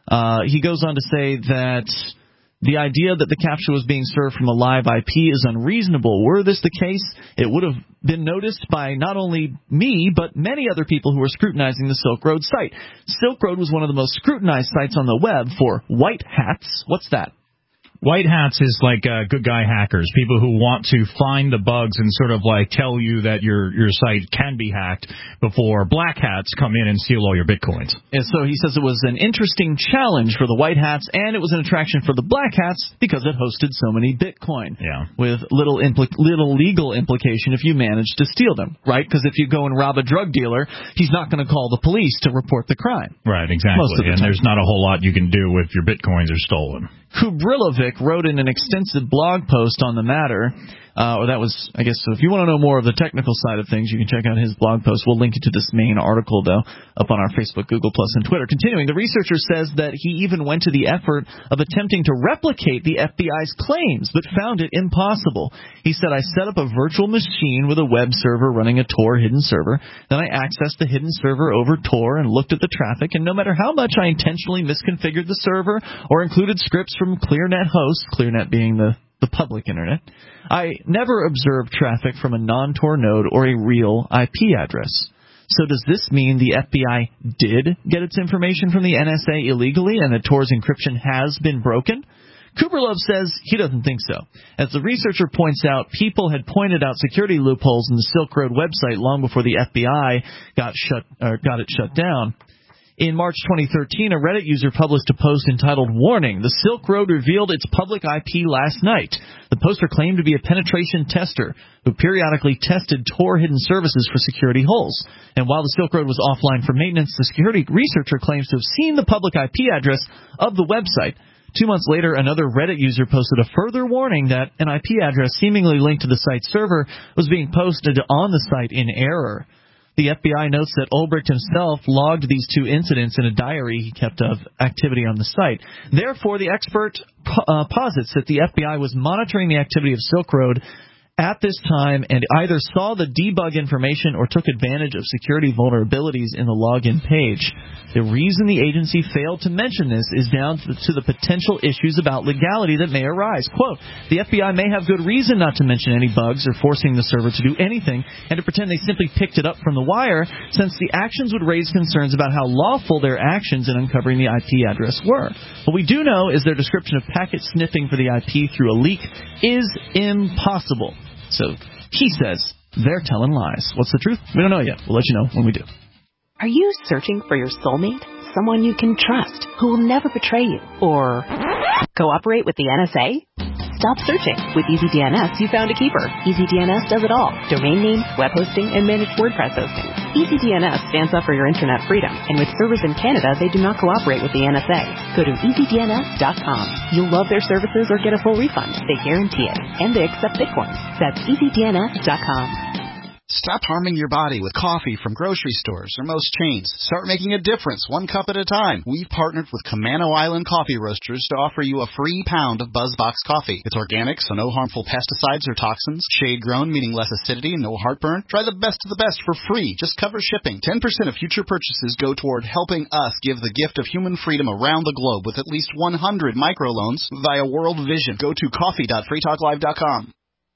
He goes on to say that the idea that the CAPTCHA was being served from a live IP is unreasonable. Were this the case, it would have been noticed by not only me, but many other people who were scrutinizing the Silk Road site. Silk Road was one of the most scrutinized sites on the web for white hats. What's that? White hats is like good guy hackers, people who want to find the bugs and sort of like tell you that your site can be hacked before black hats come in and steal all your bitcoins. And so he says it was an interesting challenge for the white hats, and it was an attraction for the black hats because it hosted so many bitcoin. Yeah. With little legal implication if you managed to steal them, right? Because if you go and rob a drug dealer, he's not going to call the police to report the crime. Right, exactly. And there's not a whole lot you can do if your bitcoins are stolen. Kubrilovic wrote in an extensive blog post on the matter, or that was, I guess, so if you want to know more of the technical side of things, you can check out his blog post. We'll link you to this main article, though, up on our Facebook, Google+, and Twitter. Continuing, the researcher says that he even went to the effort of attempting to replicate the FBI's claims, but found it impossible. He said, I set up a virtual machine with a web server running a Tor hidden server. Then I accessed the hidden server over Tor and looked at the traffic, and no matter how much I intentionally misconfigured the server or included scripts from ClearNet hosts, ClearNet being the public internet, I never observed traffic from a non-Tor node or a real IP address. So does this mean the FBI did get its information from the NSA illegally and that Tor's encryption has been broken? Kuberlov says he doesn't think so. As the researcher points out, people had pointed out security loopholes in the Silk Road website long before the FBI got it shut down. In March 2013, a Reddit user published a post entitled, Warning, the Silk Road revealed its public IP last night. The poster claimed to be a penetration tester who periodically tested Tor hidden services for security holes. And while the Silk Road was offline for maintenance, the security researcher claims to have seen the public IP address of the website. 2 months later, another Reddit user posted a further warning that an IP address seemingly linked to the site's server was being posted on the site in error. The FBI notes that Ulbricht himself logged these two incidents in a diary he kept of activity on the site. Therefore, the expert posits that the FBI was monitoring the activity of Silk Road at this time and either saw the debug information or took advantage of security vulnerabilities in the login page. The reason the agency failed to mention this is down to the potential issues about legality that may arise. Quote, the FBI may have good reason not to mention any bugs or forcing the server to do anything and to pretend they simply picked it up from the wire, since the actions would raise concerns about how lawful their actions in uncovering the IP address were. What we do know is their description of packet sniffing for the IP through a leak is impossible. So he says they're telling lies. What's the truth? We don't know yet. We'll let you know when we do. Are you searching for your soulmate? Someone you can trust, who will never betray you? Or cooperate with the NSA? Stop searching. With EasyDNS, you found a keeper. EasyDNS does it all. Domain names, web hosting, and managed WordPress hosting. EasyDNS stands up for your internet freedom, and with servers in Canada, they do not cooperate with the NSA. Go to EasyDNS.com. You'll love their services or get a full refund. They guarantee it. And they accept Bitcoin. That's EasyDNS.com. Stop harming your body with coffee from grocery stores or most chains. Start making a difference, 1 cup at a time. We've partnered with Camano Island Coffee Roasters to offer you a free pound of BuzzBox coffee. It's organic, so no harmful pesticides or toxins. Shade-grown, meaning less acidity and no heartburn. Try the best of the best for free. Just cover shipping. 10% of future purchases go toward helping us give the gift of human freedom around the globe with at least 100 microloans via World Vision. Go to coffee.freetalklive.com.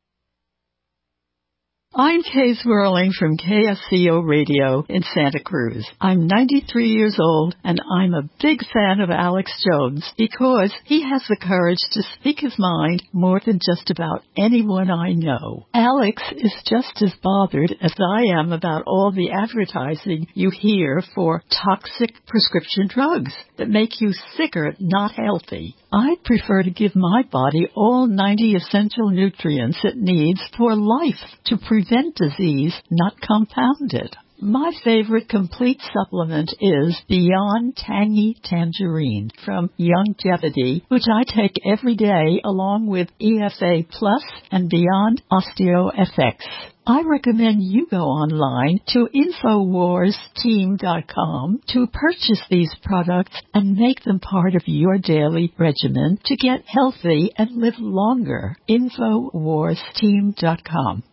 I'm Kay Swirling from KSCO Radio in Santa Cruz. I'm 93 years old, and I'm a big fan of Alex Jones because he has the courage to speak his mind more than just about anyone I know. Alex is just as bothered as I am about all the advertising you hear for toxic prescription drugs that make you sicker, not healthy. I prefer to give my body all 90 essential nutrients it needs for life to prevent disease, not compound it. My favorite complete supplement is Beyond Tangy Tangerine from Youngevity, which I take every day along with EFA Plus and Beyond OsteoFX. I recommend you go online to InfoWarsTeam.com to purchase these products and make them part of your daily regimen to get healthy and live longer. InfoWarsTeam.com.